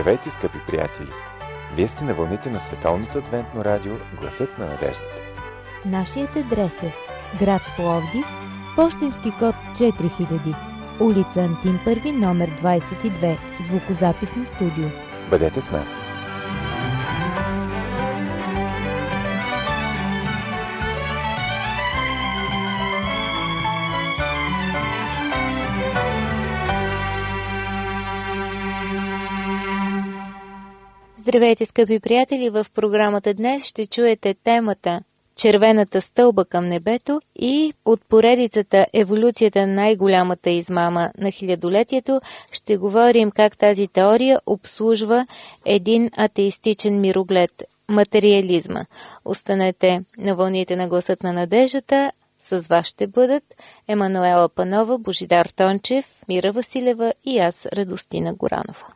Здравейте, скъпи приятели! Вие сте на вълните на Световното адвентно радио Гласът на надеждата. Нашият адрес е град Пловдив, пощенски код 4000, улица Антим Първи, номер 22, звукозаписно студио. Бъдете с нас! Здравейте, скъпи приятели! В програмата днес ще чуете темата Червената стълба към небето и от поредицата Еволюцията на най-голямата измама на хилядолетието ще говорим как тази теория обслужва един атеистичен мироглед – материализма. Останете на вълните на Гласът на надеждата. С вас ще бъдат Емануела Панова, Божидар Тончев, Мира Василева и аз, Радостина Горанова.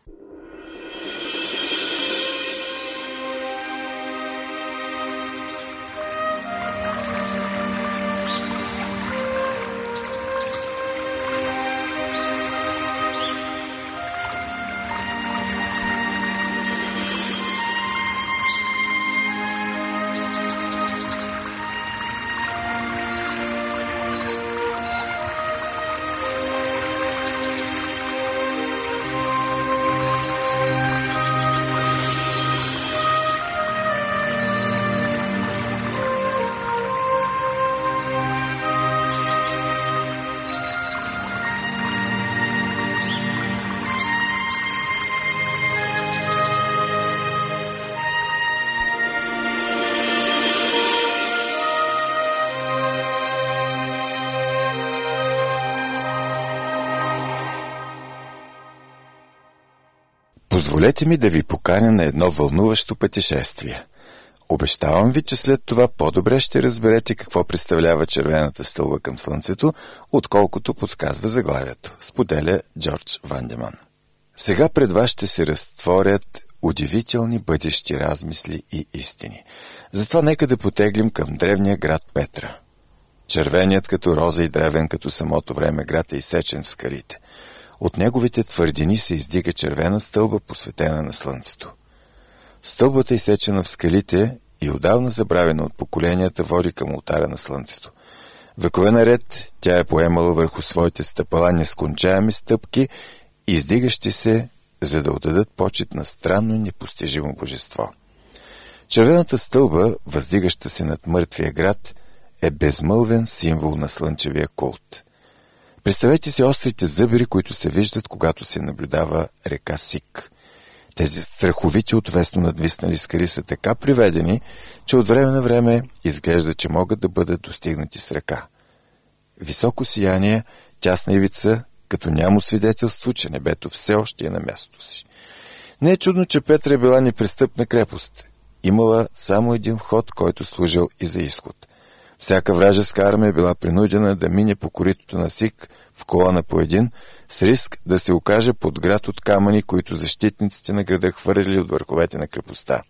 Позволете ми да ви поканя на едно вълнуващо пътешествие. Обещавам ви, че след това по-добре ще разберете какво представлява червената стълба към слънцето, отколкото подсказва заглавието, споделя Джордж Вандеман. Сега пред вас ще се разтворят удивителни бъдещи размисли и истини. Затова нека да потеглим към древния град Петра. Червеният като роза и древен като самото време град е изсечен в скалите. От неговите твърдини се издига червена стълба, посветена на слънцето. Стълбата, изсечена в скалите и отдавна забравена от поколенията, води към олтара на слънцето. Векове наред тя е поемала върху своите стъпала нескончаеми стъпки, издигащи се, за да отдадат почит на странно и непостижимо божество. Червената стълба, въздигаща се над мъртвия град, е безмълвен символ на слънчевия култ. Представете си острите зъбери, които се виждат, когато се наблюдава река Сик. Тези страховити отвесно надвиснали скали са така приведени, че от време на време изглежда, че могат да бъдат достигнати с ръка. Високо сияние, тясна ивица, като нямо свидетелство, че небето все още е на мястото си. Не е чудно, че Петра е била непристъпна крепост. Имала само един вход, който служил и за изход. Всяка вражеска армия била принудена да мине по коритото на Сик в колона по един, с риск да се окаже под град от камъни, които защитниците на града хвърляли от върховете на крепостта.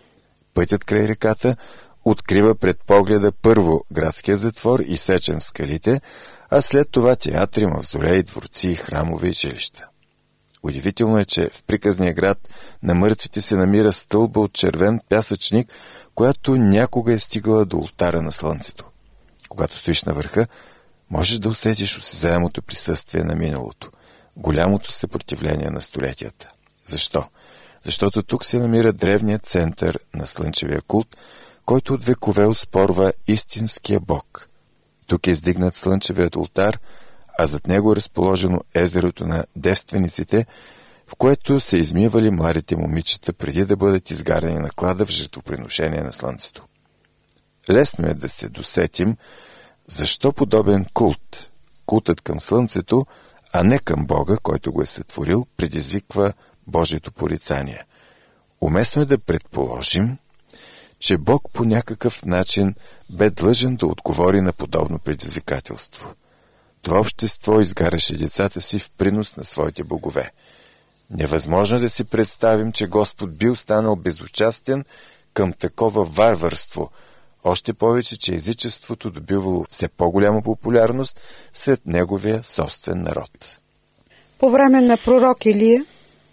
Пътят край реката открива пред погледа първо градския затвор, изсечен в скалите, а след това театри, мавзолеи, дворци, храмове и жилища. Удивително е, че в приказния град на мъртвите се намира стълба от червен пясъчник, която някога е стигала до олтара на слънцето. Когато стоиш на върха, можеш да усетиш осезаемото присъствие на миналото, голямото съпротивление на столетията. Защо? Защото тук се намира древният център на слънчевия култ, който от векове оспорва истинския Бог. Тук е издигнат слънчевият олтар, а зад него е разположено езерото на девствениците, в което се измивали младите момичета преди да бъдат изгарени на клада в жертвоприношение на слънцето. Лесно е да се досетим защо подобен култ, култът към слънцето, а не към Бога, който го е сътворил, предизвиква Божието порицание. Уместно е да предположим, че Бог по някакъв начин бе длъжен да отговори на подобно предизвикателство. Това общество изгаряше децата си в принос на своите богове. Невъзможно да си представим, че Господ бил станал безучастен към такова варварство, още повече, че езичеството добивало все по-голяма популярност сред неговия собствен народ. По време на пророк Илия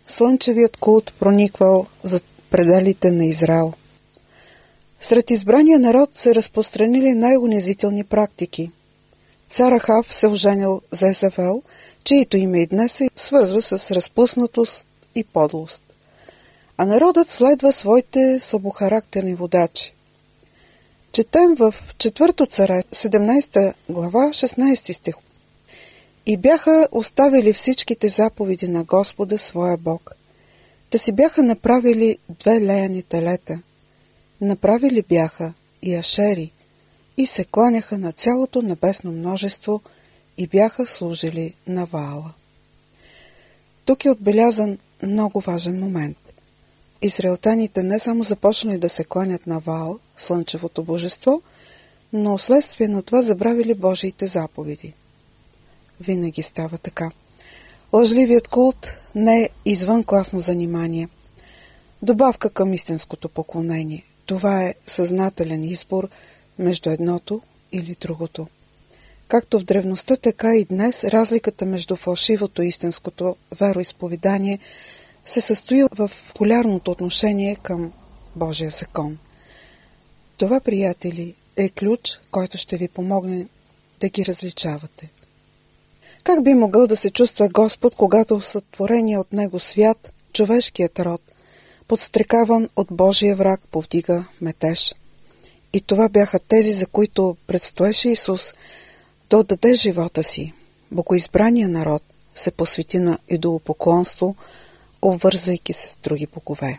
слънчевият култ прониквал за пределите на Израел. Сред избрания народ се разпространили най-унизителни практики. Цар Ахав се оженил за Езавел, чието име и днес се свързва с разпуснатост и подлост. А народът следва своите слабохарактерни водачи. Четем в 4 царе, 17 глава, 16 стих. И бяха оставили всичките заповеди на Господа, своя Бог. Та си бяха направили 2 леяни телета. Направили бяха и ашери, и се кланяха на цялото небесно множество и бяха служили на Ваала. Тук е отбелязан много важен момент. Израелтяните не само започнали да се кланят на Ваал, слънчевото божество, но вследствие на това забравили Божиите заповеди. Винаги става така. Лъжливият култ не е извънкласно занимание, добавка към истинското поклонение. Това е съзнателен избор между едното или другото. Както в древността, така и днес разликата между фалшивото и истинското вероизповедание се състои в полярното отношение към Божия закон. Това, приятели, е ключ, който ще ви помогне да ги различавате. Как би могъл да се чувства Господ, когато в сътворения от Него свят, човешкият род, подстрекаван от Божия враг, повдига метеж? И това бяха тези, за които предстоеше Исус да отдаде живота си. Богоизбрания народ се посвети на идолопоклонство, обвързвайки се с други богове.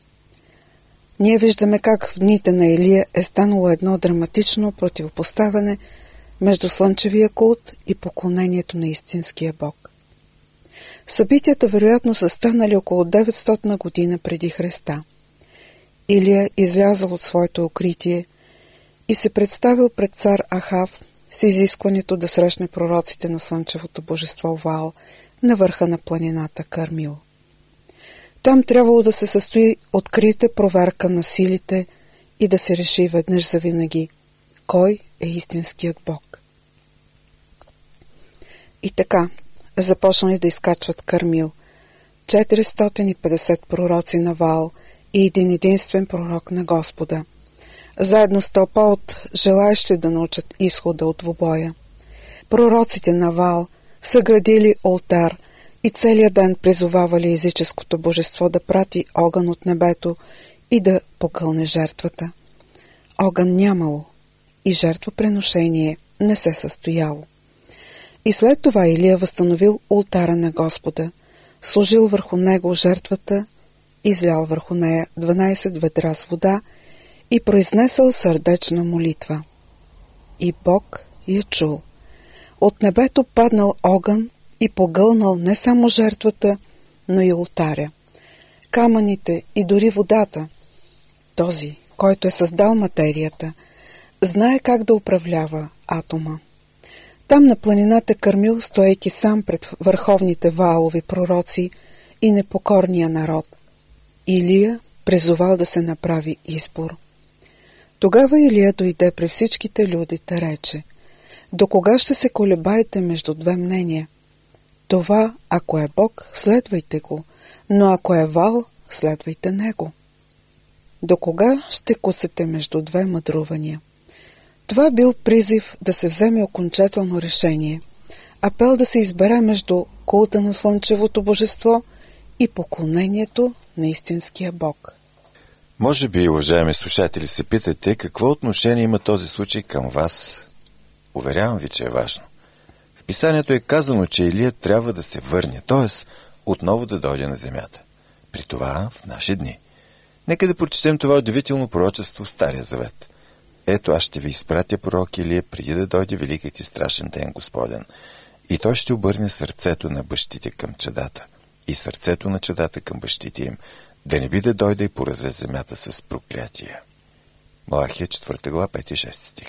Ние виждаме как в дните на Илия е станало едно драматично противопоставяне между слънчевия култ и поклонението на истинския Бог. Събитията вероятно са станали около 900 година преди Христа. Илия излязъл от своето укритие и се представил пред цар Ахав с изискването да срещне пророците на слънчевото божество Ваал на върха на планината Кармил. Там трябвало да се състои открита проверка на силите и да се реши веднъж завинаги кой е истинският Бог. И така започнали да изкачват Кармил 450 пророци на Ваал и един единствен пророк на Господа, заедно с тълпа от желаещи да научат изхода от двубоя. Пророците на Ваал са градили олтар и целият ден призовавали езическото божество да прати огън от небето и да погълне жертвата. Огън нямало и жертвоприношение не се състояло. И след това Илия възстановил олтара на Господа, сложил върху него жертвата, излял върху нея 12 ведра с вода и произнесъл сърдечна молитва. И Бог я чул. От небето паднал огън и погълнал не само жертвата, но и олтаря, камъните и дори водата. Този, който е създал материята, знае как да управлява атома. Там на планината Кармил, стоейки сам пред върховните Ваалови пророци и непокорния народ, Илия призовал да се направи избор. Тогава Илия дойде при всичките люди, те рече: до кога ще се колебаете между 2 мнения? Това, ако е Бог, следвайте го, но ако е Ваал, следвайте него. До кога ще куцате между 2 мъдрувания? Това бил призив да се вземе окончателно решение, апел да се избере между култа на слънчевото божество и поклонението на истинския Бог. Може би, уважаеми слушатели, се питате какво отношение има този случай към вас. Уверявам ви, че е важно. В писанието е казано, че Илия трябва да се върне, т.е. отново да дойде на земята. При това в наши дни. Нека да прочетем това удивително пророчество в Стария Завет. Ето, аз ще ви изпратя пророк Илия преди да дойде великият и страшен ден Господен. И той ще обърне сърцето на бащите към чадата и сърцето на чадата към бащите им, да не би да дойде и поразе земята с проклятия. Малахия 4 глава 5 и 6 стих.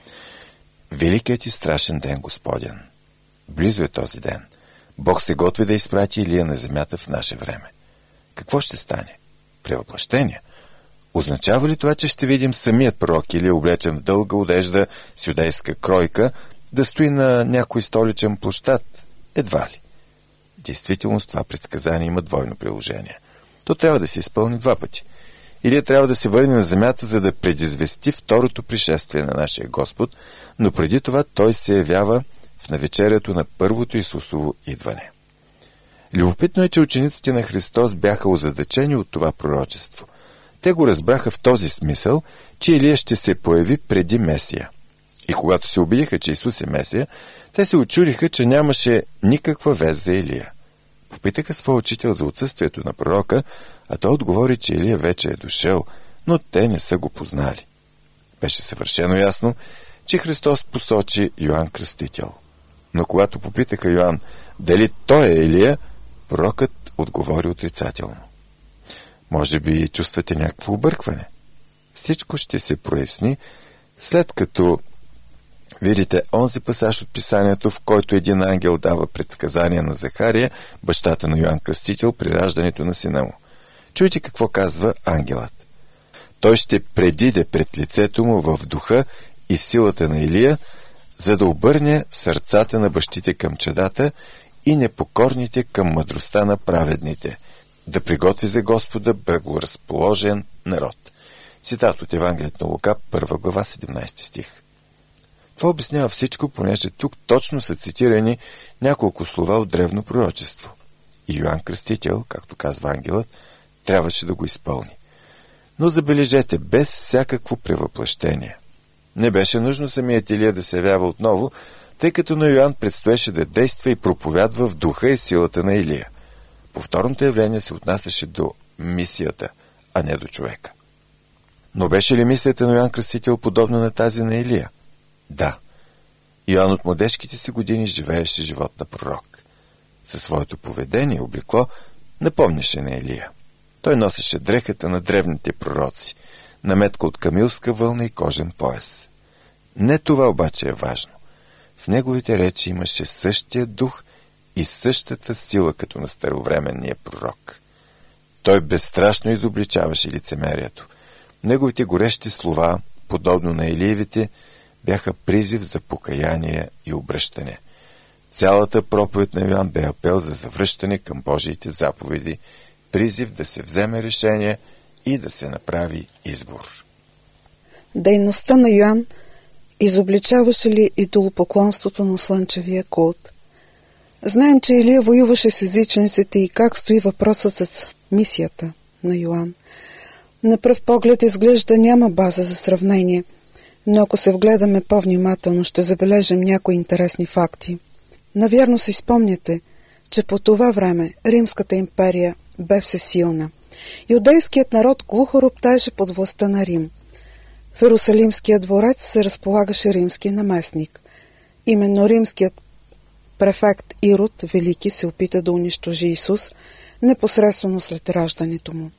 Великият и страшен ден Господен. Близо е този ден. Бог се готви да изпрати Илия на земята в наше време. Какво ще стане? Превъплъщение. Означава ли това, че ще видим самият пророк Илия, облечен в дълга одежда с юдейска кройка, да стои на някой столичен площад? Едва ли. действителност това предсказание има двойно приложение. То трябва да се изпълни два пъти. Илия трябва да се върне на земята, за да предизвести второто пришествие на нашия Господ, но преди това той се явява в навечерието на първото Исусово идване. Любопитно е, че учениците на Христос бяха озадачени от това пророчество. Те го разбраха в този смисъл, че Илия ще се появи преди Месия. И когато се убедиха, че Исус е Месия, те се учудиха, че нямаше никаква вест за Илия. Попитаха своя учител за отсъствието на пророка, а той отговори, че Илия вече е дошъл, но те не са го познали. Беше съвършено ясно, че Христос посочи Йоан Кръстител. Но когато попитаха Йоан дали той е Илия, пророкът отговори отрицателно. Може би чувствате някакво объркване. Всичко ще се проясни, след като видите онзи пасаж от писанието, в който един ангел дава предсказание на Захария, бащата на Йоан Кръстител, при раждането на сина му. Чуйте какво казва ангелът. Той ще предиде пред лицето му в духа и силата на Илия, за да обърне сърцата на бащите към чадата и непокорните към мъдростта на праведните, да приготви за Господа благоразположен народ. Цитат от Евангелието на Лука, 1 глава, 17 стих. Това обяснява всичко, понеже тук точно са цитирани няколко слова от древно пророчество. И Йоан Кръстител, както казва ангелът, трябваше да го изпълни. Но забележете, без всякакво превъплъщение. Не беше нужно самият Илия да се явява отново, тъй като на Йоан предстоеше да действа и проповядва в духа и силата на Илия. Повторното явление се отнасяше до мисията, а не до човека. Но беше ли мисията на Йоан Кръстител подобна на тази на Илия? Да. Йоан от младежките си години живееше живот на пророк. Със своето поведение и облекло напомняше на Илия. Той носеше дрехата на древните пророци, наметка от камилска вълна и кожен пояс. Не това обаче е важно. В неговите речи имаше същия дух и същата сила като на старовременния пророк. Той безстрашно изобличаваше лицемерието. Неговите горещи слова, подобно на Илиевите, бяха призив за покаяние и обръщане. Цялата проповед на Йоан бе апел за завръщане към Божиите заповеди, призив да се вземе решение и да се направи избор. Дейността на Йоан изобличаваше ли идолопоклонството на слънчевия култ? Знаем, че Илия воюваше с езичниците и как стои въпросът с мисията на Йоан. На пръв поглед изглежда няма база за сравнение, но ако се вгледаме по-внимателно, ще забележим някои интересни факти. Навярно си спомняте, че по това време Римската империя бе всесилна. Юдейският народ глухо роптаеше под властта на Рим. В Иерусалимския дворец се разполагаше римски наместник. Именно римският префект Ирод Велики се опита да унищожи Исус непосредствено след раждането му.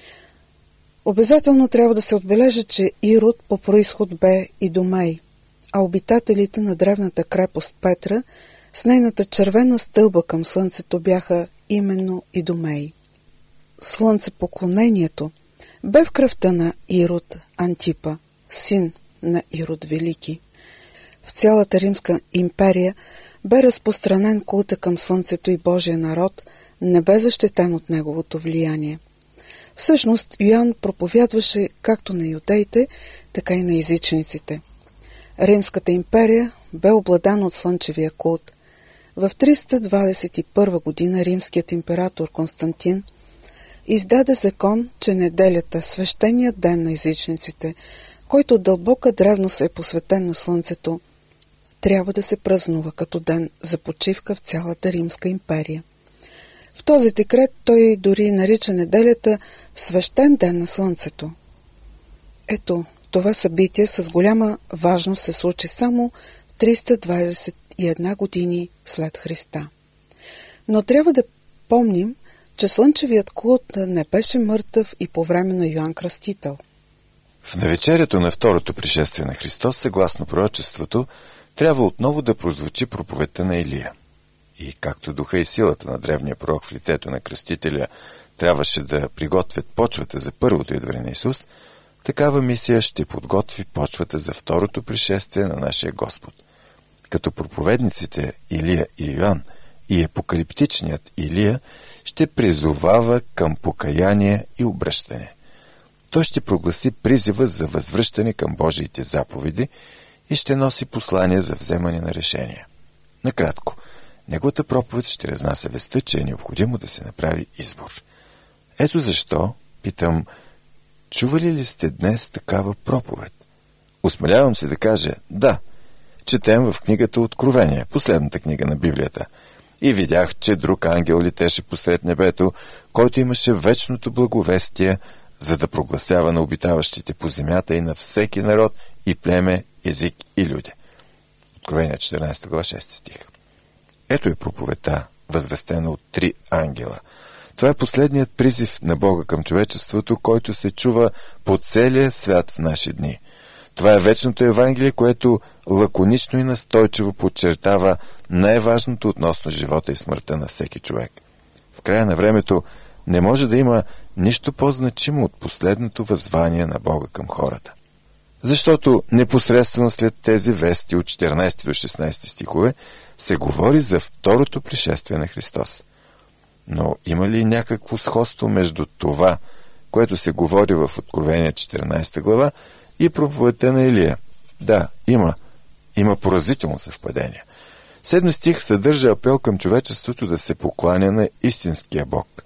Обязателно трябва да се отбележи, че Ирод по произход бе идомей, а обитателите на древната крепост Петра с нейната червена стълба към слънцето бяха именно идомеи. Слънцепоклонението бе в кръвта на Ирод Антипа, син на Ирод Велики. В цялата Римска империя бе разпространен култа към слънцето и Божия народ не бе защитен от неговото влияние. Всъщност, Йоан проповядваше както на юдеите, така и на езичниците. Римската империя бе обладана от слънчевия култ. В 321 година римският император Константин издаде закон, че неделята, свещеният ден на езичниците, който от дълбока древност е посветен на слънцето, трябва да се празнува като ден за почивка в цялата Римска империя. В този декрет той дори нарича неделята свещен ден на слънцето. Ето, това събитие с голяма важност се случи само 321 години след Христа. Но трябва да помним, че слънчевият култ не беше мъртъв и по време на Йоан Кръстител. В навечерието на второто пришествие на Христос, съгласно пророчеството, трябва отново да прозвучи проповедта на Илия. И както духа и силата на древния пророк в лицето на Кръстителя трябваше да приготвят почвата за първото идване на Исус, такава мисия ще подготви почвата за второто пришествие на нашия Господ. Като проповедниците Илия и Йоан и апокалиптичният Илия ще призовава към покаяние и обръщане. Той ще прогласи призива за възвръщане към Божиите заповеди и ще носи послания за вземане на решения. Накратко, неговата проповед ще разнася вестта, че е необходимо да се направи избор. Ето защо, питам, чували ли сте днес такава проповед? Осмелявам се да кажа, да. Четем в книгата Откровение, последната книга на Библията. И видях, че друг ангел летеше посред небето, който имаше вечното благовестие, за да прогласява на обитаващите по земята и на всеки народ и племе, език и люди. Откровение 14 глава 6 стих. Ето е проповедта, възвестена от 3 ангела. Това е последният призив на Бога към човечеството, който се чува по целия свят в наши дни. Това е вечното Евангелие, което лаконично и настойчиво подчертава най-важното относно живота и смъртта на всеки човек. В края на времето не може да има нищо по-значимо от последното въззвание на Бога към хората. Защото непосредствено след тези вести от 14 до 16 стихове се говори за второто пришествие на Христос. Но има ли някакво сходство между това, което се говори в Откровение 14 глава и проповедта на Илия? Да, има. Има поразително съвпадение. 7 стих съдържа апел към човечеството да се покланя на истинския Бог.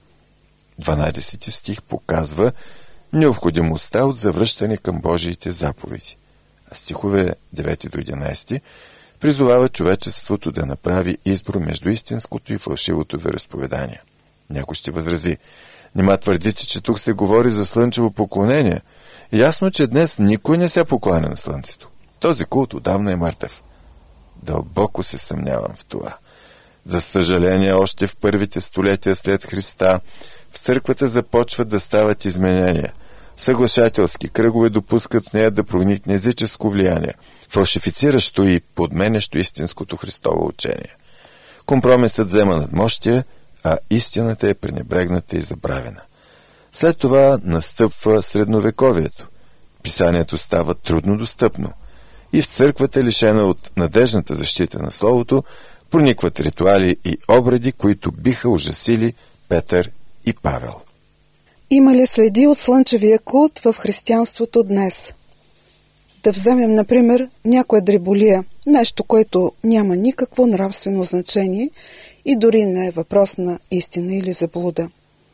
12 стих показва необходимостта от завръщане към Божиите заповеди. А стихове 9 до 11 призовава човечеството да направи избор между истинското и фалшивото вероизповедание. Някой ще възрази: нима твърдите, че тук се говори за слънчево поклонение? Ясно, че днес никой не се покланя на слънцето. Този култ отдавна е мъртъв. Дълбоко се съмнявам в това. За съжаление, още в първите столетия след Христа в църквата започват да стават изменения. Съглашателски кръгове допускат в нея да проникне езическо влияние, фалшифициращо и подменящо истинското Христово учение. Компромисът взема надмощие, а истината е пренебрегната и забравена. След това настъпва средновековието. Писанието става трудно достъпно и в църквата, лишена от надежната защита на Словото, проникват ритуали и обреди, които биха ужасили Петър и Павел. Има ли следи от слънчевия култ в християнството днес? Да вземем, например, някоя дреболия, нещо, което няма никакво нравствено значение и дори не е въпрос на истина или заблуда.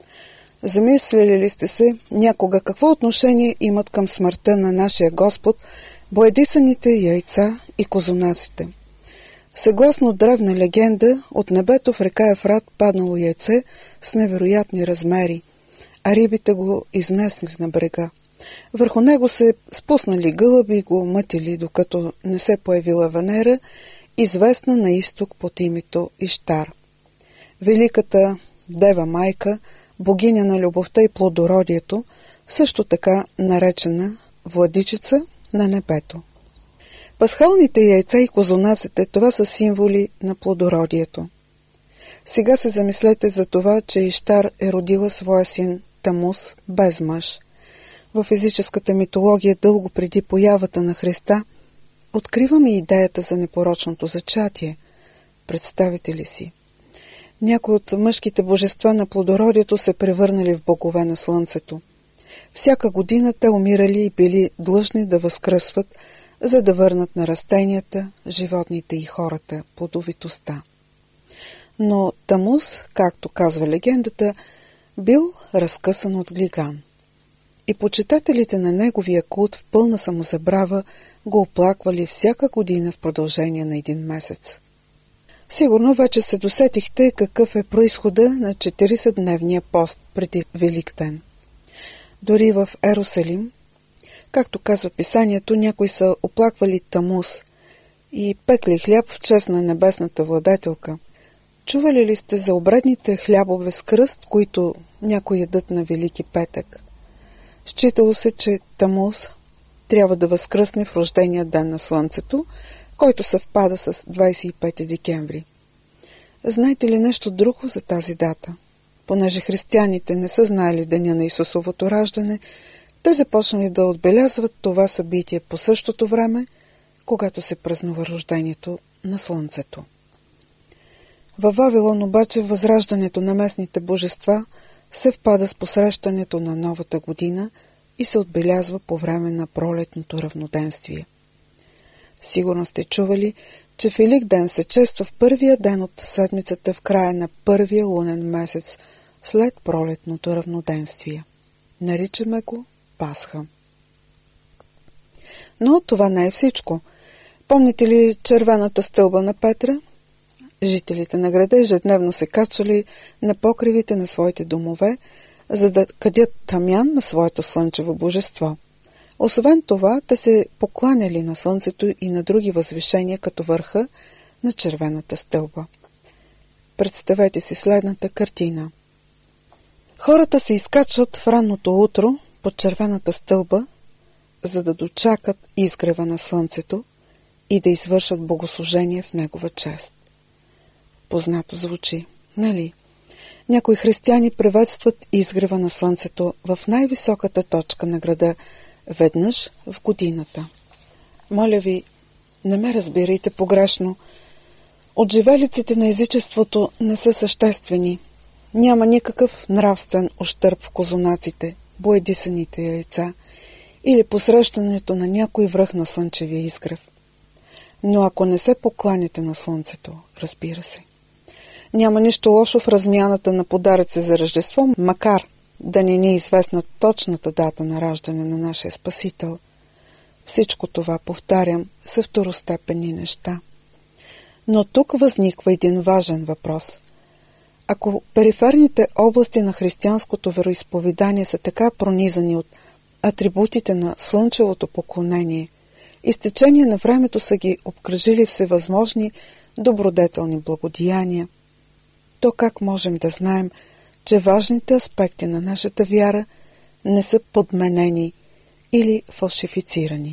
Замислили ли сте се някога какво отношение имат към смъртта на нашия Господ боядисаните яйца и козунаците? Съгласно древна легенда, от небето в река Ефрат паднало яйце с невероятни размери, а рибите го изнесли на брега. Върху него се спуснали гълъби и го мътили, докато не се появила Венера, известна на изток под името Иштар. Великата Дева Майка, богиня на любовта и плодородието, също така наречена владичица на небето. Пасхалните яйца и козунаците, това са символи на плодородието. Сега се замислете за това, че Иштар е родила своя син Тамус без мъж. В езическата митология, дълго преди появата на Христа, откриваме идеята за непорочното зачатие. Представите ли си? Някои от мъжките божества на плодородието се превърнали в богове на слънцето. Всяка година те умирали и били длъжни да възкръсват, за да върнат на растенията, животните и хората плодовитостта. Но Тамус, както казва легендата, бил разкъсан от глиган. И почитателите на неговия култ в пълна самозабрава го оплаквали всяка година в продължение на 1 месец. Сигурно вече се досетихте какъв е произхода на 40-дневния пост преди Великден. Дори в Ерусалим, както казва писанието, някои са оплаквали Тамус и пекли хляб в чест на небесната владетелка. Чували ли сте за обредните хлябове с кръст, които някои ядат на Велики петък? Считало се, че Тамус трябва да възкръсне в рождения ден на Слънцето, който съвпада с 25 декември. Знаете ли нещо друго за тази дата? Понеже християните не са знаели деня на Исусовото раждане, те започнали да отбелязват това събитие по същото време, когато се празнува рождението на Слънцето. Във Вавилон обаче възраждането на местните божества се впада с посрещането на новата година и се отбелязва по време на пролетното равноденствие. Сигурно сте чували, че Великден се чества в първия ден от седмицата в края на първия лунен месец след пролетното равноденствие. Наричаме го Пасха. Но това не е всичко. Помните ли червената стълба на Петра? Жителите на града ежедневно се качвали на покривите на своите домове, за да кадят тамян на своето слънчево божество. Освен това, те се покланяли на слънцето и на други възвишения, като върха на червената стълба. Представете си следната картина. Хората се изкачват в ранното утро под червената стълба, за да дочакат изгрева на слънцето и да извършат богослужение в негова чест. Познато звучи, нали? Някои християни приветстват изгрева на слънцето в най-високата точка на града веднъж в годината. Моля ви, не ме разбирайте погрешно. Отживелиците на езичеството не са съществени. Няма никакъв нравствен ущърб в козунаците, боядисаните яйца или посрещането на някой връх на слънчевия изгрев. Но ако не се покланяте на слънцето, разбира се. Няма нищо лошо в размяната на подаръци за Рождество, макар да не ни е известна точната дата на раждане на нашия Спасител. Всичко това, повтарям, са второстепенни неща. Но тук възниква един важен въпрос. Ако периферните области на християнското вероизповедание са така пронизани от атрибутите на слънчевото поклонение и с течение на времето са ги обкръжили всевъзможни добродетелни благодеяния, то как можем да знаем, че важните аспекти на нашата вяра не са подменени или фалшифицирани?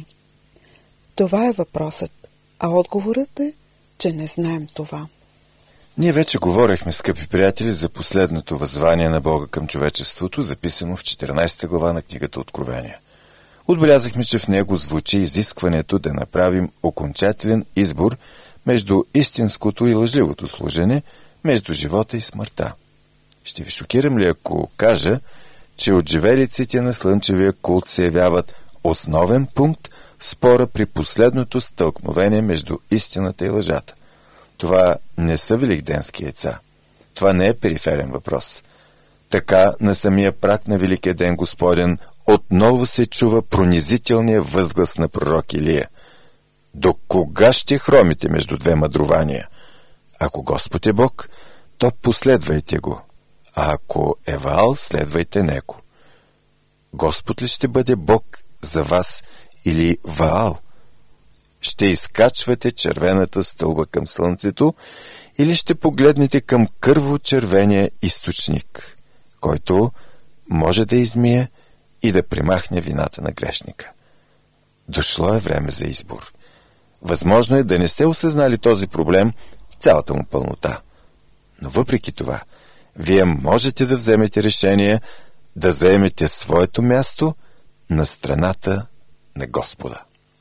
Това е въпросът, а отговорът е, че не знаем това. Ние вече говорихме, скъпи приятели, за последното въззвание на Бога към човечеството, записано в 14 глава на книгата Откровение. Отбелязахме, че в него звучи изискването да направим окончателен избор между истинското и лъжливото служене, между живота и смъртта. Ще ви шокирам ли, ако кажа, че отживелиците на слънчевия култ се явяват основен пункт в спора при последното стълкновение между истината и лъжата? Това не са великденски яйца. Това не е периферен въпрос. Така, на самия праг на Великия ден Господен отново се чува пронизителния възглас на пророк Илия. До кога ще хромите между две мъдрувания? Ако Господ е Бог, то последвайте го, а ако е Ваал, следвайте него. Господ ли ще бъде Бог за вас или Ваал? Ще изкачвате червената стълба към слънцето или ще погледнете към кърво-червения източник, който може да измие и да премахне вината на грешника. Дошло е време за избор. Възможно е да не сте осъзнали този проблем в цялата му пълнота. Но въпреки това, вие можете да вземете решение да заемете своето място на страната на Господа.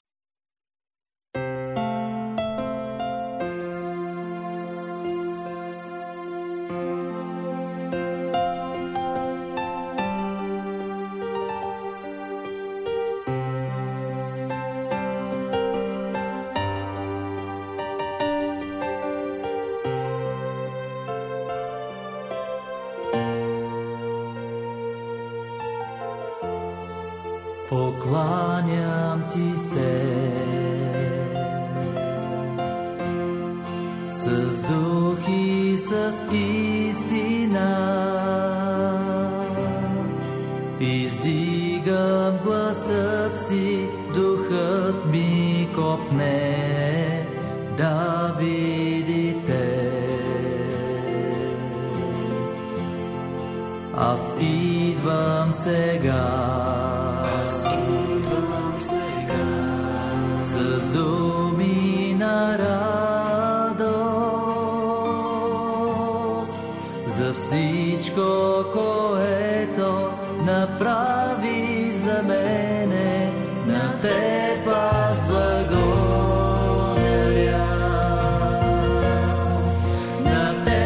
Покланям ти се с дух и с истина, издигам гласът си, духът ми копне да видите. Аз идвам сега с думи на радост за всичко, което направи за мене. На теб аз благодаря. На теб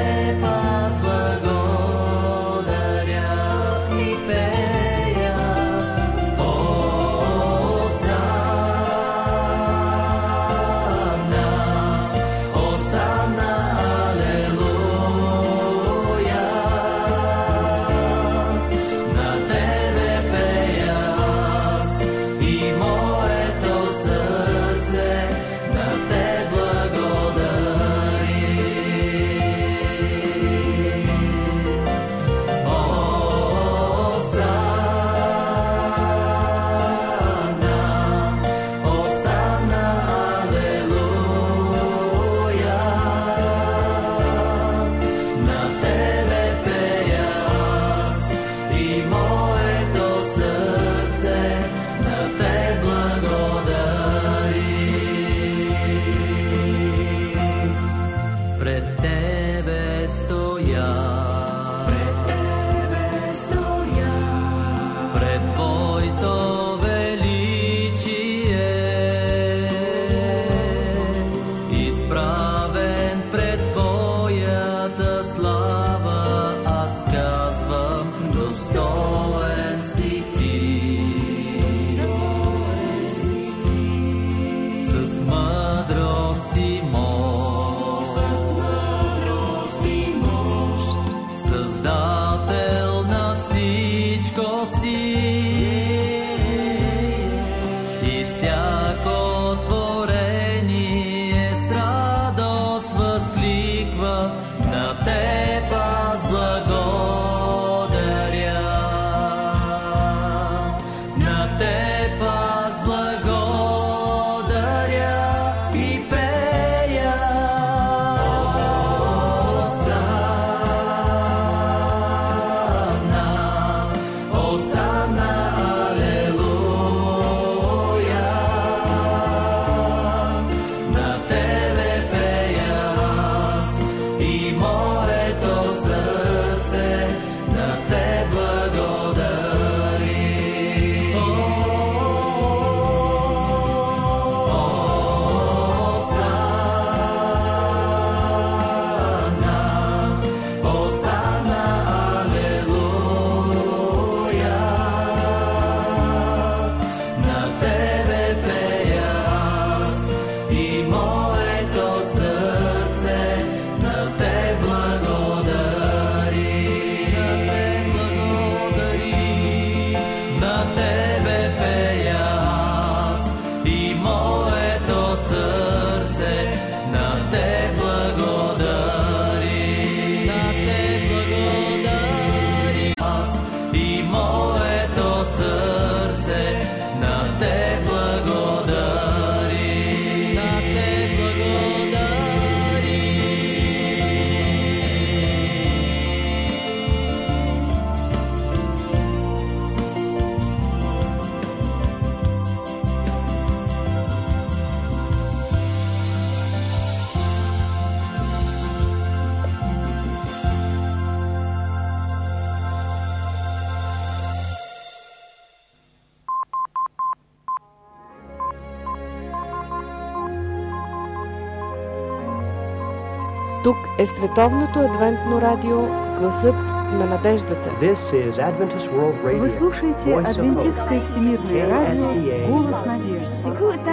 Тук е Световното адвентно радио Гласът на надеждата. Вы слушаете Адвентистское всемирное радио Голос надежды.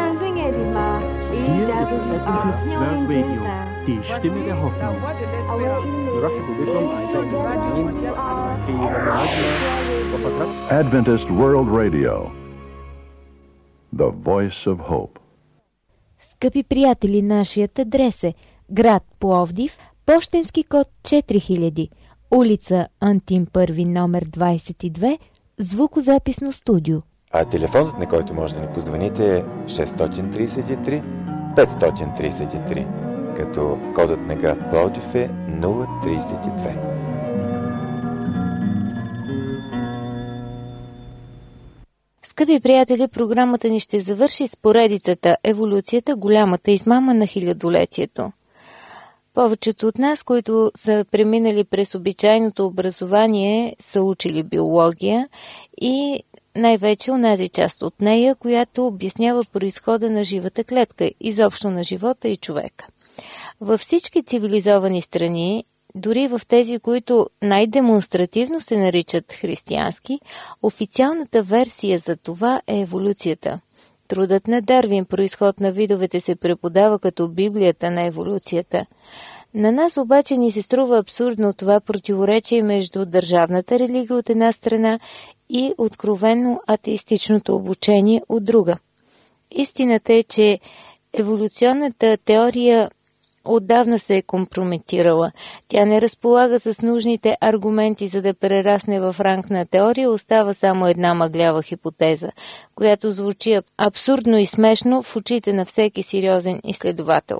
Hier ist Adventist World Radio, die Stimme der Hoffnung. Adventist World Radio, the voice of hope. Скъпи приятели, нашият адрес е град Пловдив, пощенски код 4000, улица Антим Първи, номер 22, звукозаписно студио. А телефонът, на който може да ни позвоните, е 633 533, като кодът на град Пловдив е 032. Скъпи приятели, програмата ни ще завърши с поредицата "Еволюцията – голямата измама на хилядолетието". Повечето от нас, които са преминали през обичайното образование, са учили биология и най-вече онази част от нея, която обяснява произхода на живата клетка, изобщо на живота и човека. Във всички цивилизовани страни, дори в тези, които най-демонстративно се наричат християнски, официалната версия за това е еволюцията. Трудът на Дарвин, произход на видовете, се преподава като Библията на еволюцията. На нас обаче ни се струва абсурдно това противоречие между държавната религия от една страна и откровенно атеистичното обучение от друга. Истината е, че еволюционната теория отдавна се е компрометирала. Тя не разполага с нужните аргументи, за да прерасне в ранг на теория, остава само една мъглява хипотеза, която звучи абсурдно и смешно в очите на всеки сериозен изследовател.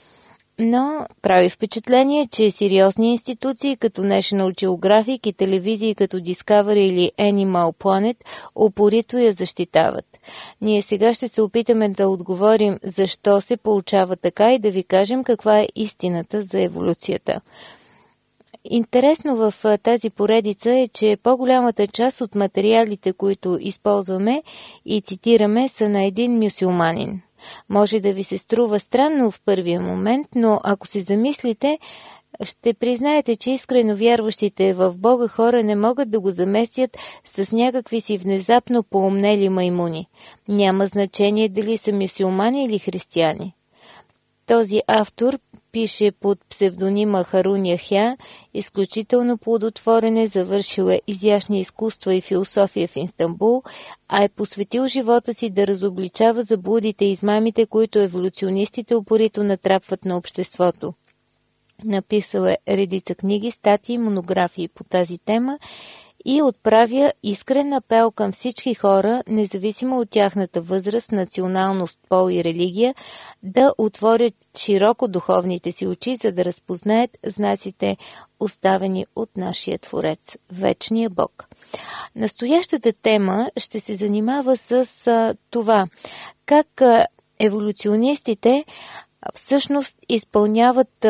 Но прави впечатление, че сериозни институции като National Geographic и телевизии като Discovery или Animal Planet упорито я защитават. Ние сега ще се опитаме да отговорим защо се получава така и да ви кажем каква е истината за еволюцията. Интересно в тази поредица е, че по-голямата част от материалите, които използваме и цитираме, са на един мюсюлманин. Може да ви се струва странно в първия момент, но ако се замислите, ще признаете, че искрено вярващите в Бога хора не могат да го заместят с някакви си внезапно поумнели маймуни. Няма значение дали са мюсюлмани или християни. Този автор пише под псевдонима Харун Яхя, изключително плодотворен е, завършил е изящни изкуства и философия в Истанбул, а е посветил живота си да разобличава заблудите и измамите, които еволюционистите упорито натрапват на обществото. Написал е редица книги, статии, монографии по тази тема и отправя искрен апел към всички хора, независимо от тяхната възраст, националност, пол и религия, да отворят широко духовните си очи, за да разпознаят знаците, оставени от нашия Творец, вечния Бог. Настоящата тема ще се занимава с това, как еволюционистите всъщност изпълняват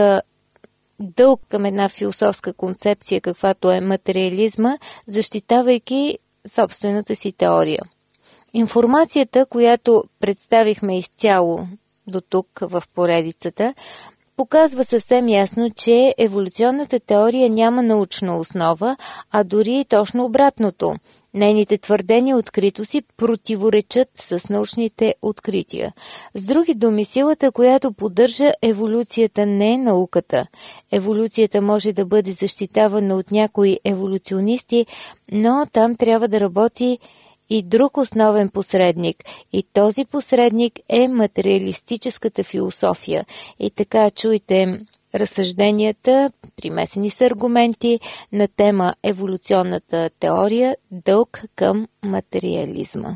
дълг към една философска концепция, каквато е материализма, защитавайки собствената си теория. Информацията, която представихме изцяло до тук в поредицата, показва съвсем ясно, че еволюционната теория няма научна основа, а дори и точно обратното. Нейните твърдения открито си противоречат с научните открития. С други думи, силата, която поддържа еволюцията, не е науката. Еволюцията може да бъде защитавана от някои еволюционисти, но там трябва да работи и друг основен посредник. И този посредник е материалистическата философия. И така чуйте разсъжденията, примесени с аргументи на тема еволюционната теория, дълг към материализма.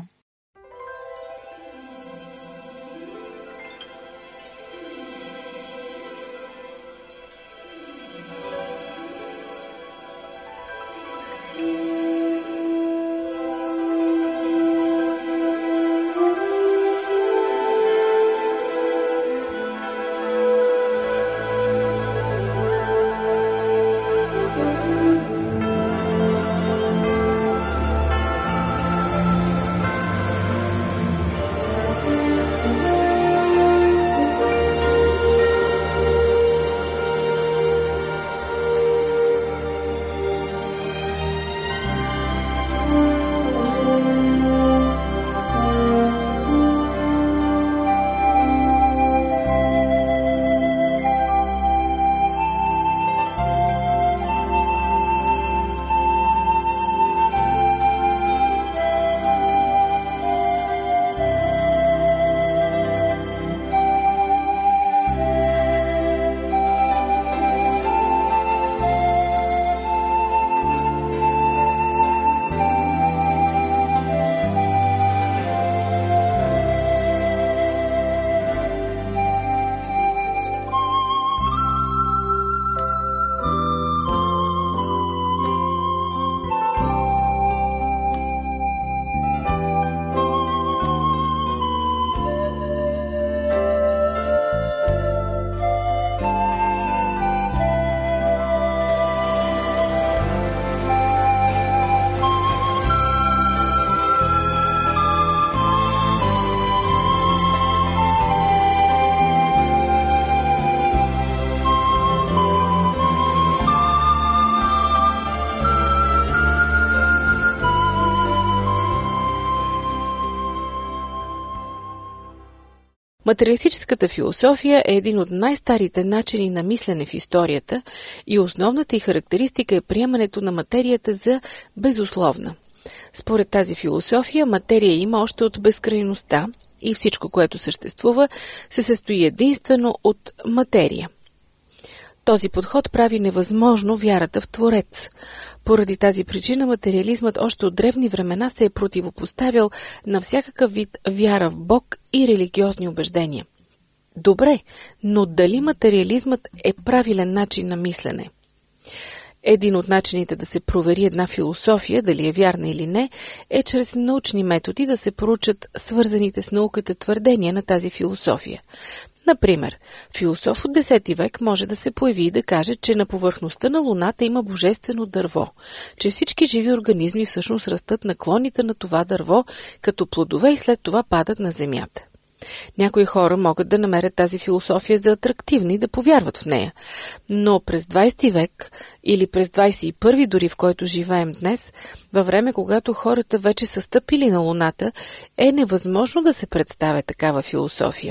Материалистическата философия е един от най-старите начини на мислене в историята и основната й характеристика е приемането на материята за безусловна. Според тази философия, материя има още от безкрайността и всичко, което съществува, се състои единствено от материя. Този подход прави невъзможно вярата в Творец. Поради тази причина материализмът още от древни времена се е противопоставял на всякакъв вид вяра в Бог и религиозни убеждения. Добре, но дали материализмът е правилен начин на мислене? Един от начините да се провери една философия, дали е вярна или не, е чрез научни методи да се проучат свързаните с науката твърдения на тази философия. Например, философ от 10 век може да се появи и да каже, че на повърхността на Луната има божествено дърво, че всички живи организми всъщност растат на клоните на това дърво като плодове и след това падат на земята. Някои хора могат да намерят тази философия за атрактивна и да повярват в нея, но през 20 век или през 21 дори, в който живеем днес, във време когато хората вече са стъпили на Луната, е невъзможно да се представя такава философия.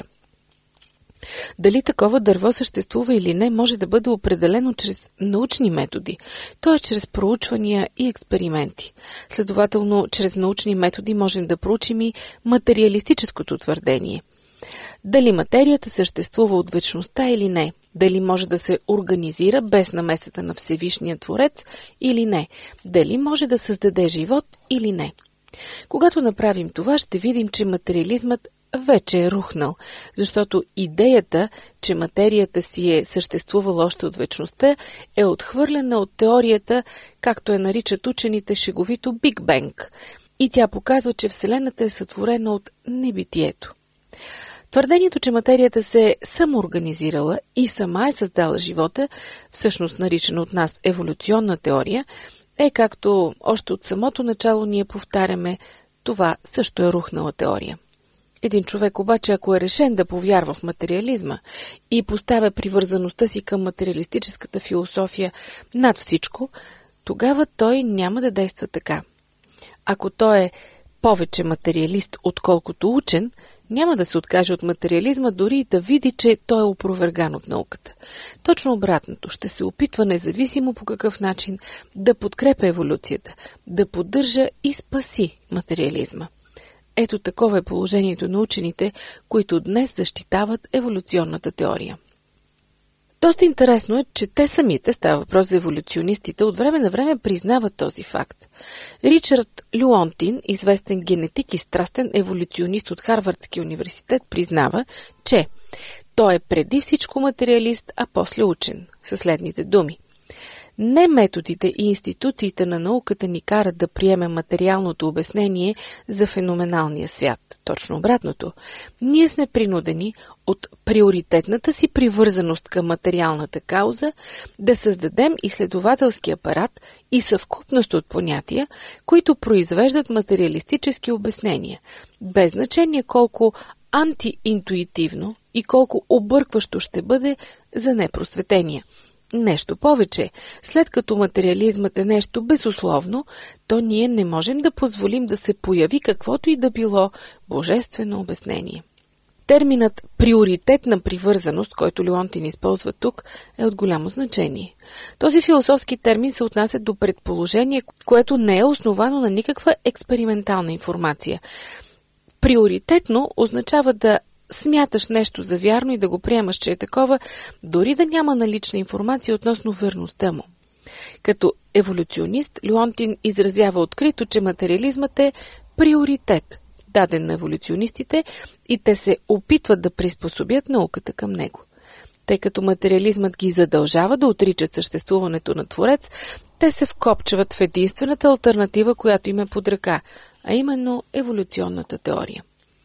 Дали такова дърво съществува или не, може да бъде определено чрез научни методи, т.е. чрез проучвания и експерименти. Следователно, чрез научни методи можем да проучим и материалистическото твърдение. Дали материята съществува от вечността или не, дали може да се организира без намесата на Всевишния Творец или не, дали може да създаде живот или не. Когато направим това, ще видим, че материализмът вече е рухнал, защото идеята, че материята си е съществувала още от вечността, е отхвърлена от теорията, както я наричат учените шеговито Биг Бенг, и тя показва, че Вселената е сътворена от небитието. Твърдението, че материята се е самоорганизирала и сама е създала живота, всъщност наричана от нас еволюционна теория, е както още от самото начало ние повтаряме, това също е рухнала теория. Един човек обаче, ако е решен да повярва в материализма и поставя привързаността си към материалистическата философия над всичко, тогава той няма да действа така. Ако той е повече материалист, отколкото учен, няма да се откаже от материализма, дори и да види, че той е опроверган от науката. Точно обратното, ще се опитва независимо по какъв начин да подкрепя еволюцията, да поддържа и спаси материализма. Ето такова е положението на учените, които днес защитават еволюционната теория. Доста интересно е, че те самите, става въпрос за еволюционистите, от време на време признават този факт. Ричард Леонтин, известен генетик и страстен еволюционист от Харвардския университет, признава, че той е преди всичко материалист, а после учен, със следните думи. Не методите и институциите на науката ни карат да приемем материалното обяснение за феноменалния свят. Точно обратното. Ние сме принудени от приоритетната си привързаност към материалната кауза да създадем изследователски апарат и съвкупност от понятия, които произвеждат материалистически обяснения, без значение колко антиинтуитивно и колко объркващо ще бъде за непросветения. Нещо повече, след като материализмът е нещо безусловно, то ние не можем да позволим да се появи каквото и да било божествено обяснение. Терминът приоритетна привързаност, който Леонтин използва тук, е от голямо значение. Този философски термин се отнася до предположение, което не е основано на никаква експериментална информация. Приоритетно означава да смяташ нещо за вярно и да го приемаш, че е такова, дори да няма налична информация относно верността му. Като еволюционист, Леонтин изразява открито, че материализмът е приоритет, даден на еволюционистите, и те се опитват да приспособят науката към него. Тъй като материализмът ги задължава да отричат съществуването на Творец, те се вкопчват в единствената алтернатива, която им е под ръка, а именно еволюционната теория.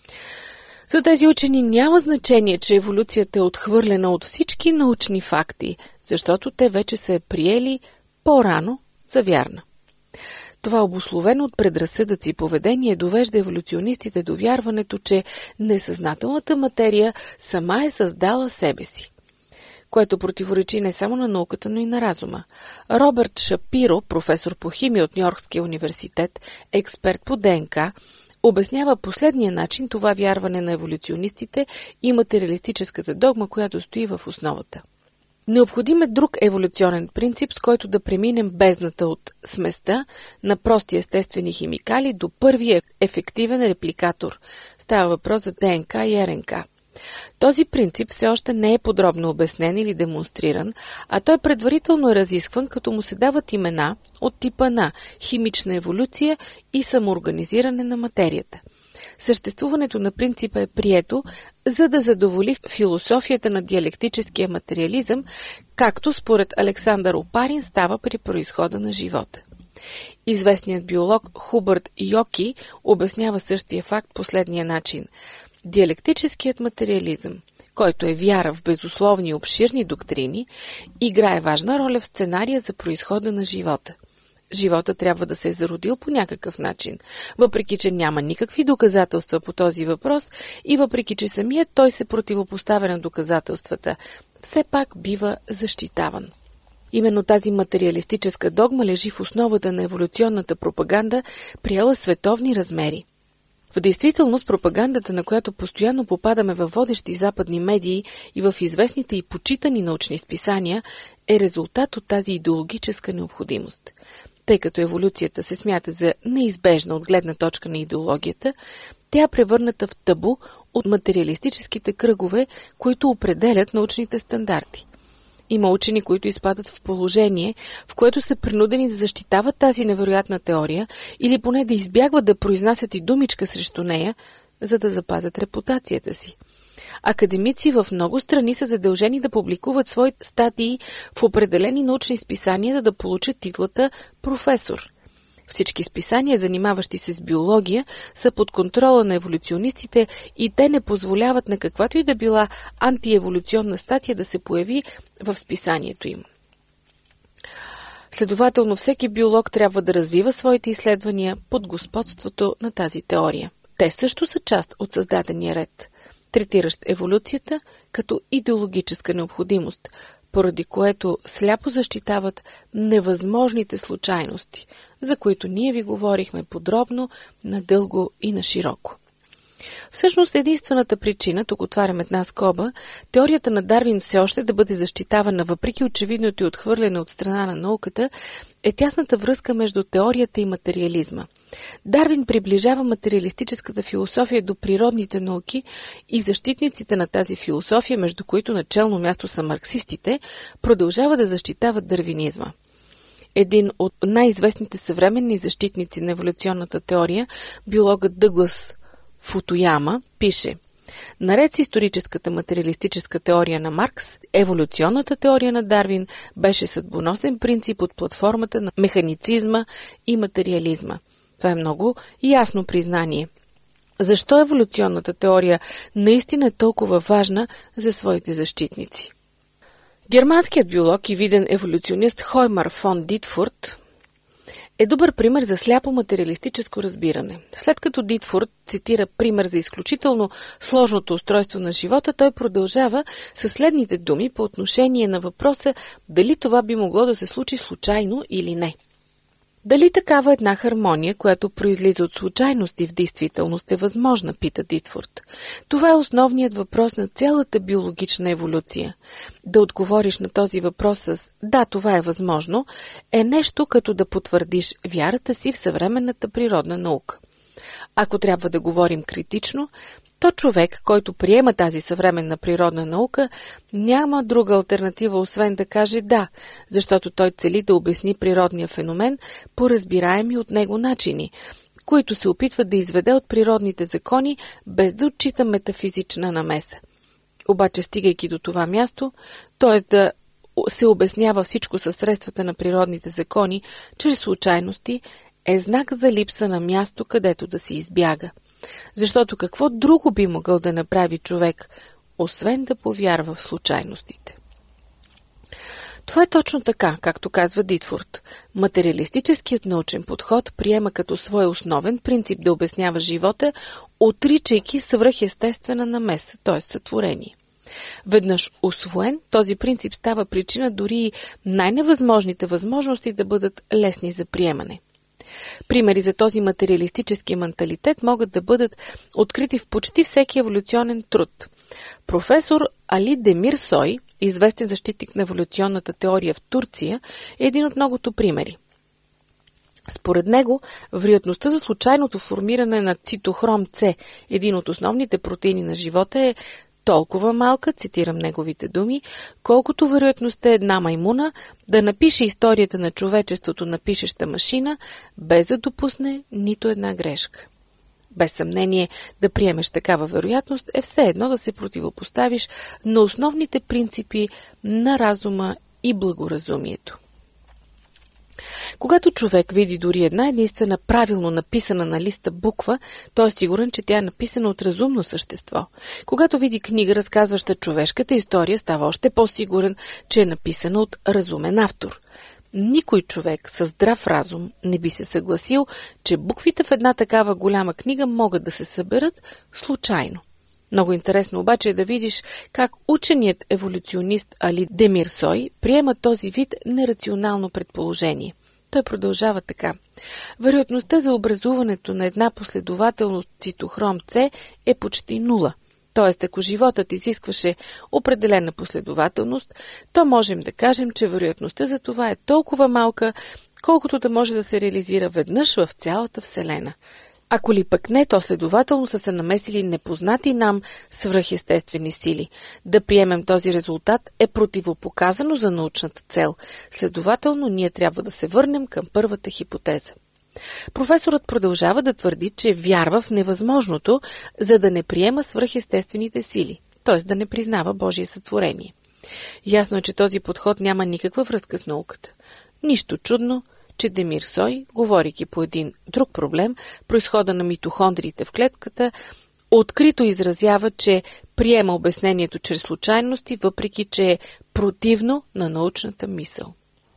За тези учени няма значение, че еволюцията е отхвърлена от всички научни факти, защото те вече са приели по-рано за вярна. Това обусловено от предразсъдъци и поведение довежда еволюционистите до вярването, че несъзнателната материя сама е създала себе си, което противоречи не само на науката, но и на разума. Робърт Шапиро, професор по химия от Ню-Йоркския университет, експерт по ДНК, обяснява последния начин това вярване на еволюционистите и материалистическата догма, която стои в основата. Необходим е друг еволюционен принцип, с който да преминем бездната от сместа на прости естествени химикали до първия ефективен репликатор. Става въпрос за ДНК и РНК. Този принцип все още не е подробно обяснен или демонстриран, а той предварително е разискван, като му се дават имена от типа на химична еволюция и самоорганизиране на материята. Съществуването на принципа е прието, за да задоволи философията на диалектическия материализъм, както според Александър Опарин става при произхода на живота. Известният биолог Хубърт Йоки обяснява същия факт последния начин. Диалектическият материализъм, който е вяра в безусловни и обширни доктрини, играе важна роля в сценария за произхода на живота. Живота трябва да се е зародил по някакъв начин, въпреки че няма никакви доказателства по този въпрос и въпреки че самият той се противопоставя на доказателствата, все пак бива защитаван. Именно тази материалистическа догма лежи в основата на еволюционната пропаганда, приела световни размери. В действителност пропагандата, на която постоянно попадаме във водещи западни медии и в известните и почитани научни списания, е резултат от тази идеологическа необходимост. Тъй като еволюцията се смята за неизбежна от гледна точка на идеологията, тя е превърната в табу от материалистическите кръгове, които определят научните стандарти. Има учени, които изпадат в положение, в което са принудени да защитават тази невероятна теория или поне да избягват да произнасят и думичка срещу нея, за да запазят репутацията си. Академици в много страни са задължени да публикуват свои статии в определени научни списания, за да получат титлата професор. Всички списания, занимаващи се с биология, са под контрола на еволюционистите и те не позволяват на каквато и да била антиеволюционна статия да се появи в списанието им. Следователно, всеки биолог трябва да развива своите изследвания под господството на тази теория. Те също са част от създадения ред, третиращ еволюцията като идеологическа необходимост, поради което сляпо защитават невъзможните случайности, за които ние ви говорихме подробно, надълго и на широко. Всъщност единствената причина, тук отварям една скоба, теорията на Дарвин все още да бъде защитавана въпреки очевидното и отхвърляне от страна на науката, е тясната връзка между теорията и материализма. Дарвин приближава материалистическата философия до природните науки и защитниците на тази философия, между които начално място са марксистите, продължава да защитават дарвинизма. Един от най-известните съвременни защитници на еволюционната теория, биологът Дъглас Футуяма, пише: наред с историческата материалистическа теория на Маркс, еволюционната теория на Дарвин беше съдбоносен принцип от платформата на механицизма и материализма. Това е много ясно признание. Защо еволюционната теория наистина е толкова важна за своите защитници? Германският биолог и виден еволюционист Хоймар фон Дитфурт е добър пример за сляпо материалистическо разбиране. След като Дитфурт цитира пример за изключително сложното устройство на живота, той продължава със следните думи по отношение на въпроса дали това би могло да се случи случайно или не. Дали такава една хармония, която произлиза от случайности в действителност е възможна, пита Дитфурт. Това е основният въпрос на цялата биологична еволюция. Да отговориш на този въпрос с «да, това е възможно» е нещо като да потвърдиш вярата си в съвременната природна наука. Ако трябва да говорим критично, то човек, който приема тази съвременна природна наука, няма друга алтернатива, освен да каже да, защото той цели да обясни природния феномен по разбираеми от него начини, които се опитват да изведе от природните закони, без да отчита метафизична намеса. Обаче, стигайки до това място, т.е. да се обяснява всичко със средствата на природните закони, чрез случайности, е знак за липса на място, където да се избяга. Защото какво друго би могъл да направи човек, освен да повярва в случайностите? Това е точно така, както казва Дитфурт. Материалистическият научен подход приема като свой основен принцип да обяснява живота, отричайки свръхестествена намеса, т.е. сътворение. Веднъж усвоен, този принцип става причина дори и най-невъзможните възможности да бъдат лесни за приемане. Примери за този материалистически менталитет могат да бъдат открити в почти всеки еволюционен труд. Професор Али Демир Сой, известен защитник на еволюционната теория в Турция, е един от многото примери. Според него, вероятността за случайното формиране на цитохром С, един от основните протеини на живота, е толкова малка, цитирам неговите думи, колкото вероятността една маймуна да напише историята на човечеството на пишеща машина, без да допусне нито една грешка. Без съмнение, да приемеш такава вероятност е все едно да се противопоставиш на основните принципи на разума и благоразумието. Когато човек види дори една единствена правилно написана на листа буква, той е сигурен, че тя е написана от разумно същество. Когато види книга, разказваща човешката история, става още по-сигурен, че е написана от разумен автор. Никой човек със здрав разум не би се съгласил, че буквите в една такава голяма книга могат да се съберат случайно. Много интересно обаче е да видиш как ученият еволюционист Али Демир Сой приема този вид нерационално предположение. Той продължава така. Вероятността за образуването на една последователност цитохром С е почти нула. Т.е. ако животът изискваше определена последователност, то можем да кажем, че вероятността за това е толкова малка, колкото да може да се реализира веднъж в цялата Вселена. Ако ли пък не, то следователно са се намесили непознати нам свръхестествени сили. Да приемем този резултат е противопоказано за научната цел. Следователно, ние трябва да се върнем към първата хипотеза. Професорът продължава да твърди, че вярва в невъзможното, за да не приема свръхестествените сили, т.е. да не признава Божие сътворение. Ясно е, че този подход няма никаква връзка с науката. Нищо чудно, че Демир Сой, говорейки по един друг проблем, произхода на митохондриите в клетката, открито изразява, че приема обяснението чрез случайности, въпреки че е противно на научната мисъл.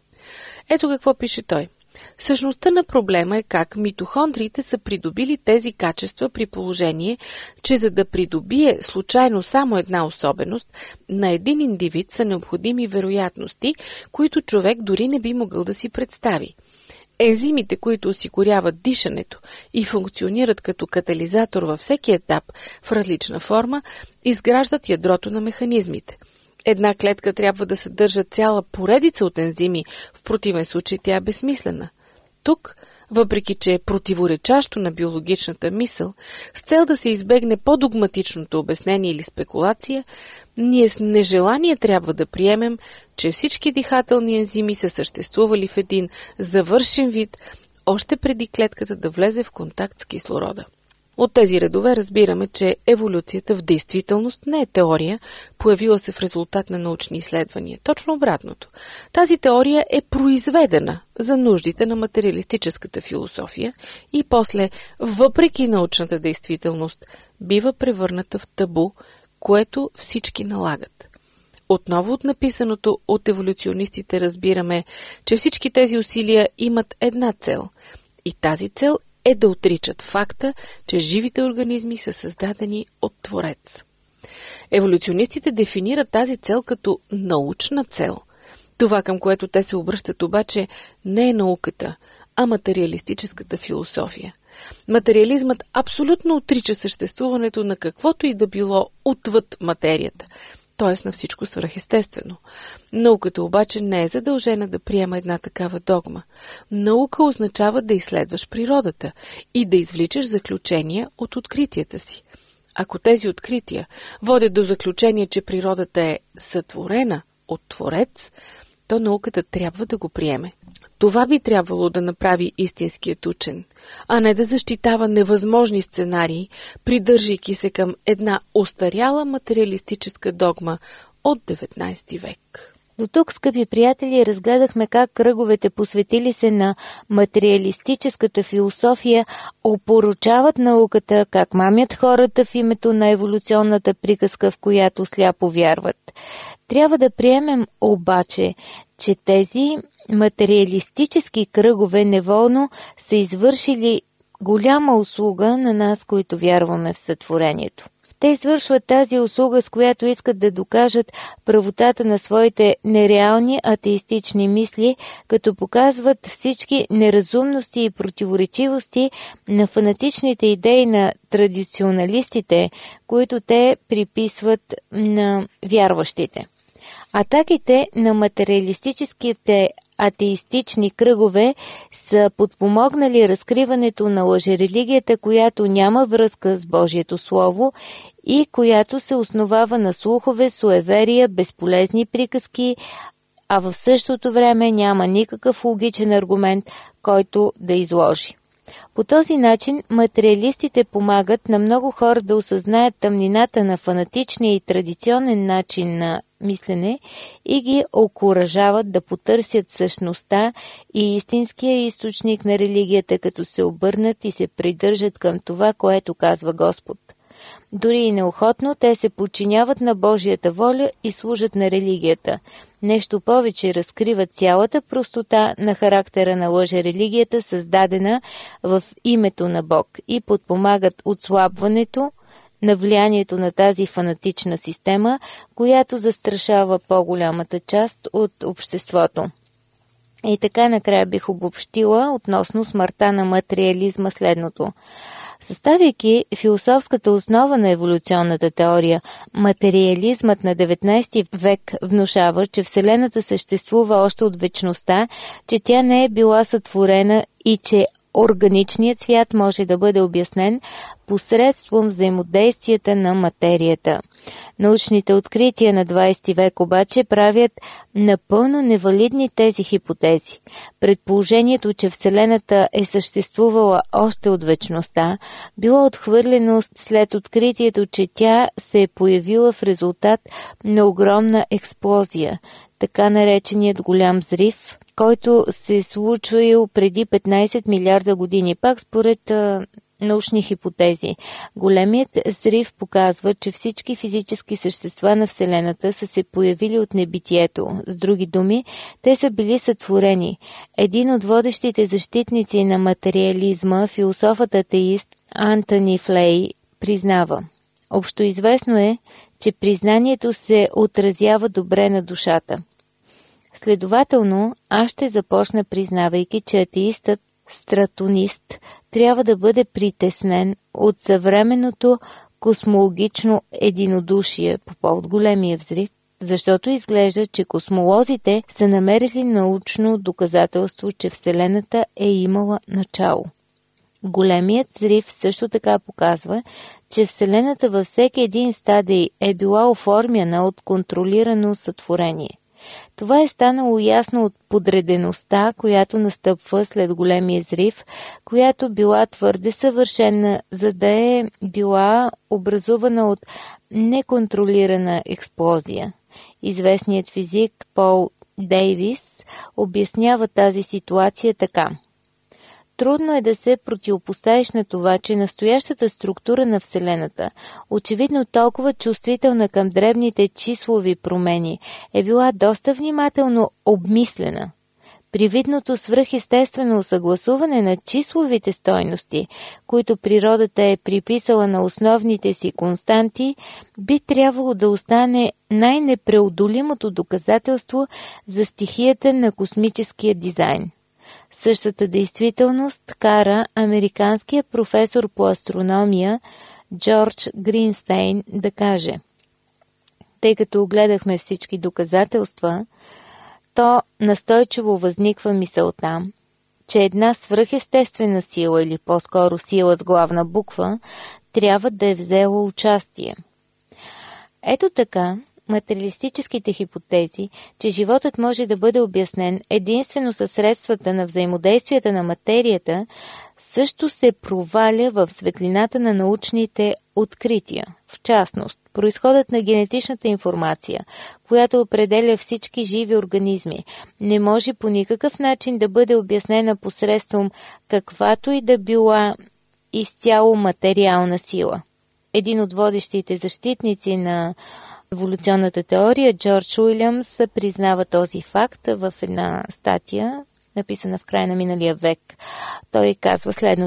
Ето какво пише той. Същността на проблема е как митохондриите са придобили тези качества при положение, че за да придобие случайно само една особеност, на един индивид са необходими вероятности, които човек дори не би могъл да си представи. Ензимите, които осигуряват дишането и функционират като катализатор във всеки етап в различна форма, изграждат ядрото на механизмите. Една клетка трябва да съдържа цяла поредица от ензими, в противен случай тя е безсмислена. Тук, въпреки че е противоречащо на биологичната мисъл, с цел да се избегне по-догматичното обяснение или спекулация, ние с нежелание трябва да приемем, че всички дихателни ензими са съществували в един завършен вид, още преди клетката да влезе в контакт с кислорода. От тези редове разбираме, че еволюцията в действителност не е теория, появила се в резултат на научни изследвания. Точно обратното. Тази теория е произведена за нуждите на материалистическата философия и после, въпреки научната действителност, бива превърната в табу, което всички налагат. Отново от написаното от еволюционистите разбираме, че всички тези усилия имат една цел. И тази цел е да отричат факта, че живите организми са създадени от Творец. Еволюционистите дефинират тази цел като научна цел. Това, към което те се обръщат обаче, не е науката, а материалистическата философия. Материализмът абсолютно отрича съществуването на каквото и да било отвъд материята, т.е. на всичко свръхестествено. Науката обаче не е задължена да приема една такава догма. Наука означава да изследваш природата и да извличаш заключения от откритията си. Ако тези открития водят до заключение, че природата е сътворена от Творец, то науката трябва да го приеме. Това би трябвало да направи истинският учен, а не да защитава невъзможни сценарии, придържайки се към една остаряла материалистическа догма от 19 век. До тук, скъпи приятели, разгледахме как кръговете, посветили се на материалистическата философия, опорочават науката, как мамят хората в името на еволюционната приказка, в която сляпо вярват. Трябва да приемем обаче, че тези материалистически кръгове неволно са извършили голяма услуга на нас, които вярваме в сътворението. В Те извършват тази услуга, с която искат да докажат правотата на своите нереални атеистични мисли, като показват всички неразумности и противоречивости на фанатичните идеи на традиционалистите, които те приписват на вярващите. Атаките на материалистическите атеистични кръгове са подпомогнали разкриването на лъжерелигията, която няма връзка с Божието Слово и която се основава на слухове, суеверия, безполезни приказки, а в същото време няма никакъв логичен аргумент, който да изложи. По този начин материалистите помагат на много хора да осъзнаят тъмнината на фанатичния и традиционен начин на мислене и ги окуражават да потърсят същността и истинския източник на религията, като се обърнат и се придържат към това, което казва Господ. Дори и неохотно те се подчиняват на Божията воля и служат на религията. Нещо повече, разкриват цялата простота на характера на лъжерелигията, създадена в името на Бог, и подпомагат отслабването на влиянието на тази фанатична система, която застрашава по-голямата част от обществото. И така накрая бих обобщила относно смъртта на материализма следното. Съставяйки философската основа на еволюционната теория, материализмът на 19 век внушава, че Вселената съществува още от вечността, че тя не е била сътворена и че органичният свят може да бъде обяснен посредством взаимодействията на материята. Научните открития на 20 век обаче правят напълно невалидни тези хипотези. Предположението, че Вселената е съществувала още от вечността, било отхвърлено след откритието, че тя се е появила в резултат на огромна експлозия, така нареченият голям взрив, който се е случил преди 15 милиарда години, пак според научни хипотези. Големият взрив показва, че всички физически същества на Вселената са се появили от небитието. С други думи, те са били сътворени. Един от водещите защитници на материализма, философът атеист Антони Флей, признава: общоизвестно е, че признанието се отразява добре на душата. Следователно, аз ще започна признавайки, че атеистът, стратонист, трябва да бъде притеснен от съвременното космологично единодушие по повод големия взрив, защото изглежда, че космолозите са намерили научно доказателство, че Вселената е имала начало. Големият взрив също така показва, че Вселената във всеки един стадий е била оформяна от контролирано сътворение. Това е станало ясно от подредеността, която настъпва след големия взрив, която била твърде съвършена, за да е била образувана от неконтролирана експлозия. Известният физик Пол Дейвис обяснява тази ситуация така. Трудно е да се противопоставиш на това, че настоящата структура на Вселената, очевидно толкова чувствителна към дребните числови промени, е била доста внимателно обмислена. Привидното свръхестествено съгласуване на числовите стойности, които природата е приписала на основните си константи, би трябвало да остане най-непреодолимото доказателство за стихията на космическия дизайн. Същата действителност кара американския професор по астрономия Джордж Гринстейн да каже: тъй като огледахме всички доказателства, то настойчиво възниква мисълта, че една свръхестествена сила, или по-скоро сила с главна буква, трябва да е взела участие. Ето така, материалистическите хипотези, че животът може да бъде обяснен единствено със средствата на взаимодействията на материята, също се проваля в светлината на научните открития. В частност, произходът на генетичната информация, която определя всички живи организми, не може по никакъв начин да бъде обяснена посредством каквато и да била изцяло материална сила. Един от водещите защитници на еволюционната теория, Джордж Уилямс, признава този факт в една статия, написана в края на миналия век. Той казва следното: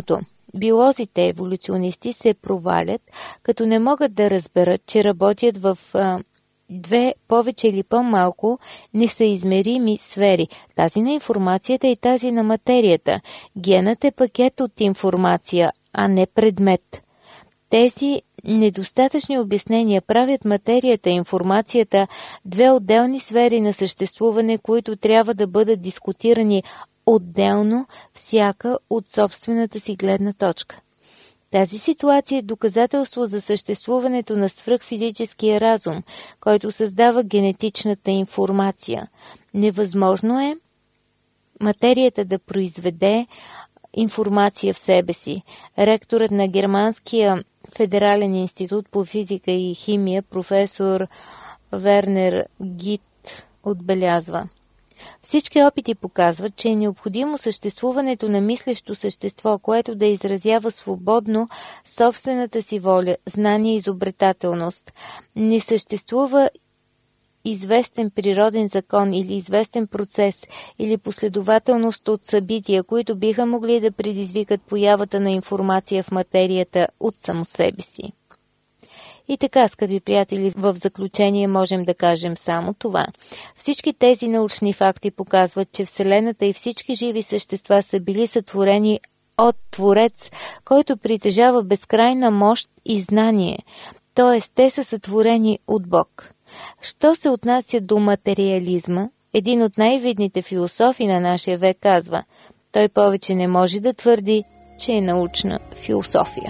Биолозите еволюционисти се провалят, като не могат да разберат, че работят в две повече или по-малко несъизмерими сфери. Тази на информацията и тази на материята. Генът е пакет от информация, а не предмет. Тези недостатъчни обяснения правят материята и информацията две отделни сфери на съществуване, които трябва да бъдат дискутирани отделно, всяка от собствената си гледна точка. Тази ситуация е доказателство за съществуването на свръхфизическия разум, който създава генетичната информация. Невъзможно е материята да произведе информация в себе си. Ректорът на Германския федерален институт по физика и химия, професор Вернер Гит, отбелязва: всички опити показват, че е необходимо съществуването на мислещо същество, което да изразява свободно собствената си воля, знание и изобретателност. Не съществува известен природен закон или известен процес или последователност от събития, които биха могли да предизвикат появата на информация в материята от само себе си. И така, скъпи приятели, в заключение можем да кажем само това. Всички тези научни факти показват, че Вселената и всички живи същества са били сътворени от Творец, който притежава безкрайна мощ и знание, т.е. те са сътворени от Бог. Що се отнася до материализма, един от най-видните философи на нашия век казва: той повече не може да твърди, че е научна философия.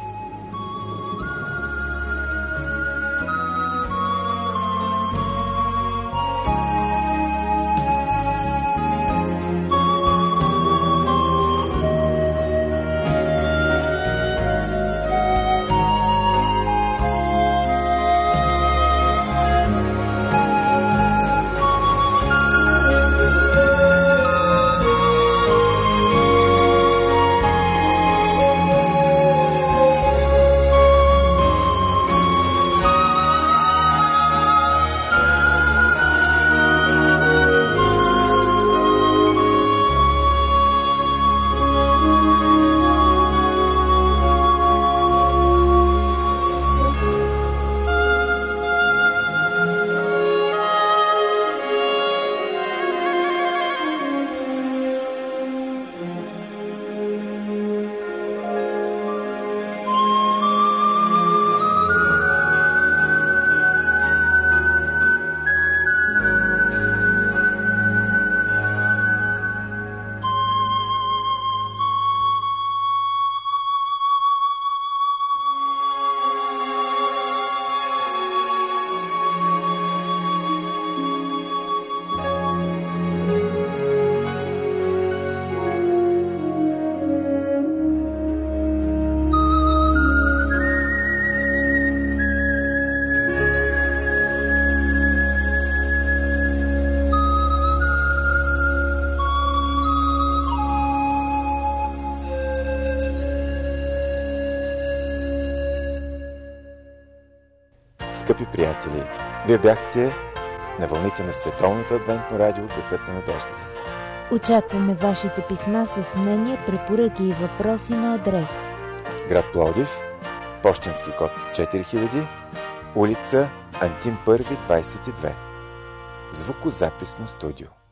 Скъпи приятели, вие бяхте на вълните на Световното адвентно радио Гласът на надеждата. Очакваме вашите писма с мнения, препоръки и въпроси на адрес: град Пловдив, пощенски код 4000, улица Антим 1, 22. Звукозаписно студио.